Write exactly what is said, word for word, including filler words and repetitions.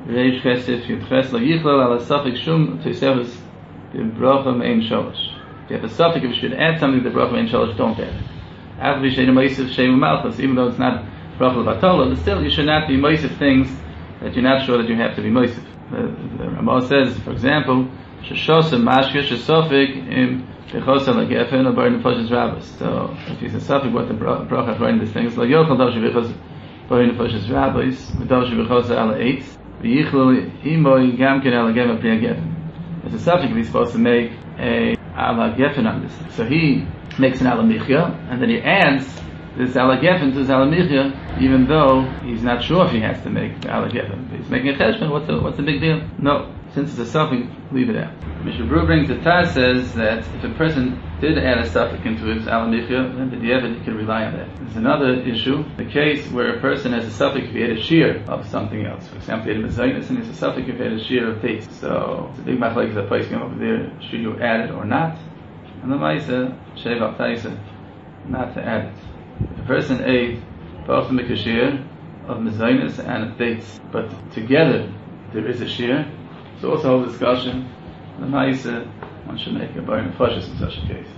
Reish Chesed Yudches Lo Yichlal Ala Safik Shum Tosefus Bracha Mein Sholosh. If you have a suffix, if you should add something to the bracha Mein Sholosh, don't add it. After Vishay Moisef Shem Malchus, even though it's not bracha Batola, but still you should not be Moisef things that you're not sure that you have to be Moisef. The, the Ramah says, for example, Sheshosem Mashke Shesofik Im Bechosel Lagefen or Bar Nefoshes Rabbis. So if he's a suffix, what the bracha writing these things, Lo Yochel Doshi Bechos Bar Nefoshes Rabbis, Doshi Bechosel Ala Eitz, V'Yichlul Imoy Gamken Ala Gema Pri Gefen. It's a suffix he's supposed to make a Ala Gefen on this. So he makes an Ala Michya, and then he adds this Ala Gefen to his Ala Michya, even though he's not sure if he has to make the Ala Gefen. He's making a cheshbon, what's the, what's the big deal? No. Since it's a suffix, leave it out. Mishnah Berurah brings the Taz says that if a person did add a suffix into his Ala Michya, then the Diavad he can rely on that. There's another issue, the case where a person has a suffix if he had a shear of something else. For example, he had a mezainis and he has a suffix if he had a shear of dates. So it's a big machlek is a place going over there, should you add it or not? And the Maisa, Sheva Taisa, not to add it. If a person ate both the mikashir of mezainis and of dates, but together there is a shear, it's also a whole discussion. The Maisa, one should make a bar nefashis in such a case.